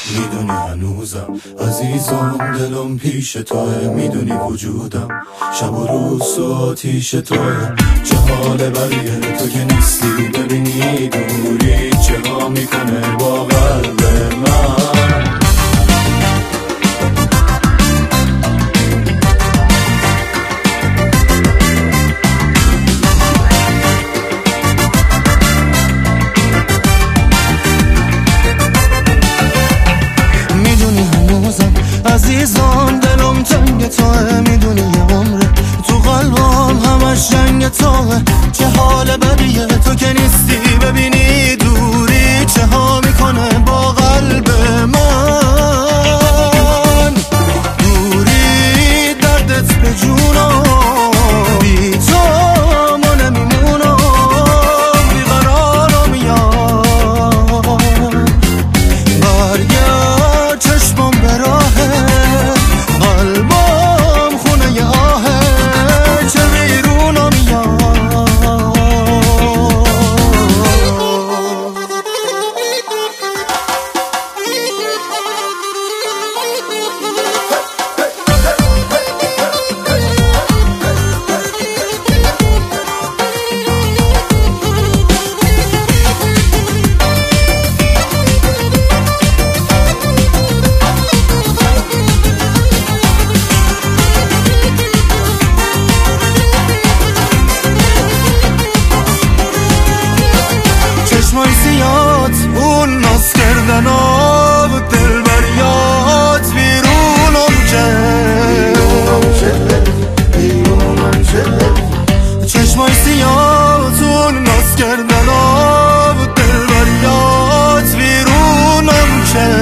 میدونی هنوزم عزیزم دلم پیش توه، میدونی وجودم شب و روز و آتیش توه. چه حال بقیه تو که نیستی، ببینی دوری چه ها میکنه با قلب من. عزیزان دلم تنگ توه، میدونی یه عمره تو قلبم همش جنگ توه. چه حال بدیه تو که نیستی، ببینی دوری چه ها میکنه با قلب من. دوری دردت به جونم، بی تو ما نمیمونم، بیقرارم یاد. برگرد چشمم به راه، قلبم خونه ی آهه، چه بیرونم یاد. چشمای سیات اون ناز کردن و دل بریات بیرونم کرد. چشمای سیات اون ناز کردن و دل بریات بیرونم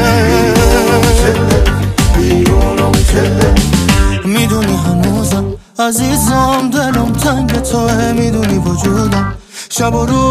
کرد. میدونی هنوزم عزیزم دلم تنگ توه، میدونی وجودم شب و روز